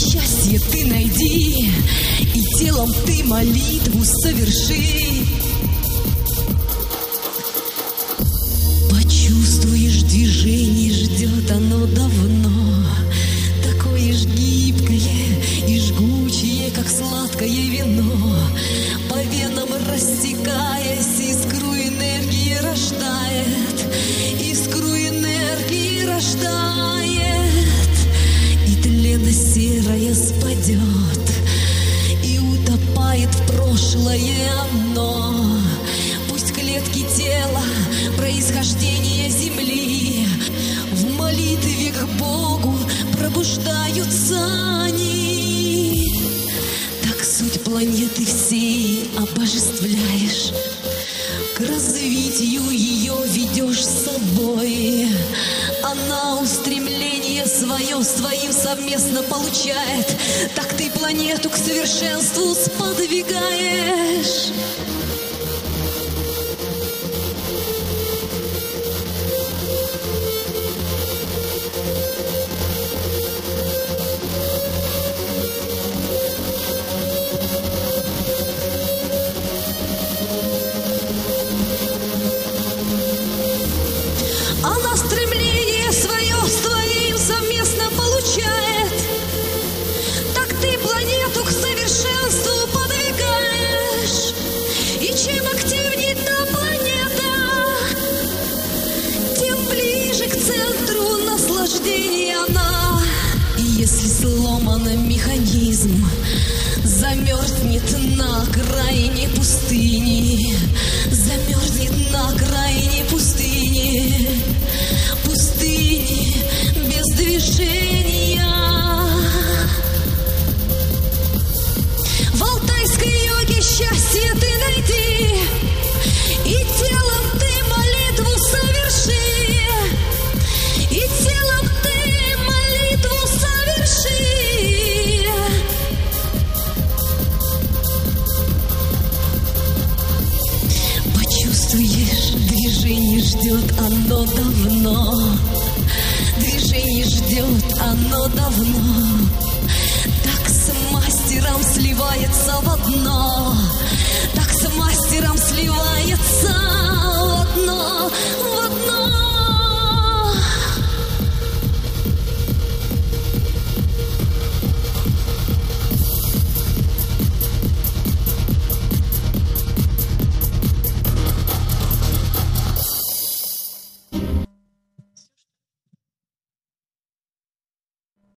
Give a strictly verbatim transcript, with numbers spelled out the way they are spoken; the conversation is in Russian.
счастье ты найди, и телом ты молитву соверши. Почувствуешь движение, ждет оно давно, такое ж гибкое и жгучее, как сладкое вино, по венам растекаясь, искру энергии рождает, искру энергии рождает, и тлено серое спадет, и утопает в прошлое оно. Пусть клетки тела происхождения земли в молитве к Богу пробуждаются они. Так суть планеты всей обожествляешь, к развитию ее ведешь с собой. Она устремление свое с твоим совместно получает, так ты планету к совершенству сподвигаешь. Она стремление свое с твоим совместно получает, так ты планету к совершенству подвигаешь. И чем активнее та планета, тем ближе к центру наслаждения она. И если сломан механизм, замерзнет на окраине пустыни, замерзнет на окраине пустыни, пустыни без движения. В алтайской йоге счастье ты найди, и телом ты молитву соверши, и телом ты молитву соверши. Почувствуешь, движение ждет оно давно, движение ждет оно давно.